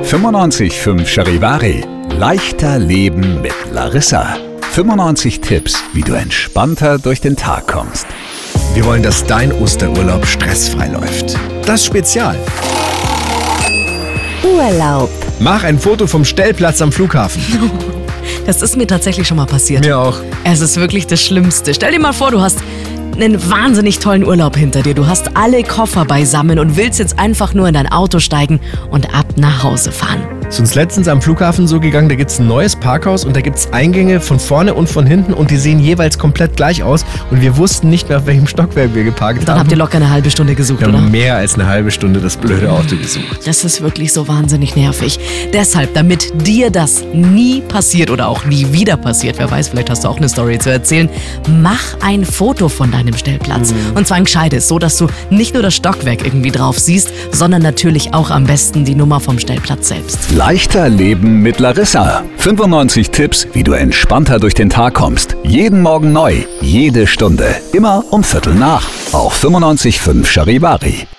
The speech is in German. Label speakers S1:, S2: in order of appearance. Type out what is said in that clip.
S1: 95.5 Charivari. Leichter Leben mit Larissa. 95 Tipps, wie du entspannter durch den Tag kommst.
S2: Wir wollen, dass dein Osterurlaub stressfrei läuft. Das Spezial.
S3: Urlaub.
S2: Mach ein Foto vom Stellplatz am Flughafen.
S4: Das ist mir tatsächlich schon mal passiert.
S2: Mir auch.
S4: Es ist wirklich das Schlimmste. Stell dir mal vor, du hast einen wahnsinnig tollen Urlaub hinter dir. Du hast alle Koffer beisammen und willst jetzt einfach nur in dein Auto steigen und ab nach Hause fahren.
S2: Ist uns letztens am Flughafen so gegangen, da gibt's ein neues Parkhaus und da gibt's Eingänge von vorne und von hinten und die sehen jeweils komplett gleich aus und wir wussten nicht mehr, auf welchem Stockwerk wir geparkt haben.
S4: Dann habt ihr locker eine halbe Stunde gesucht,
S2: Wir
S4: oder?
S2: haben mehr als eine halbe Stunde das blöde Auto gesucht.
S4: Das ist wirklich so wahnsinnig nervig. Deshalb, damit dir das nie passiert oder auch nie wieder passiert, wer weiß, vielleicht hast du auch eine Story zu erzählen, mach ein Foto von deinem Stellplatz. Und zwar ein gescheites, so dass du nicht nur das Stockwerk irgendwie drauf siehst, sondern natürlich auch am besten die Nummer vom Stellplatz selbst.
S1: Leichter Leben mit Larissa. 95 Tipps, wie du entspannter durch den Tag kommst. Jeden Morgen neu, jede Stunde. Immer um 7:45 auf 95.5 Charivari.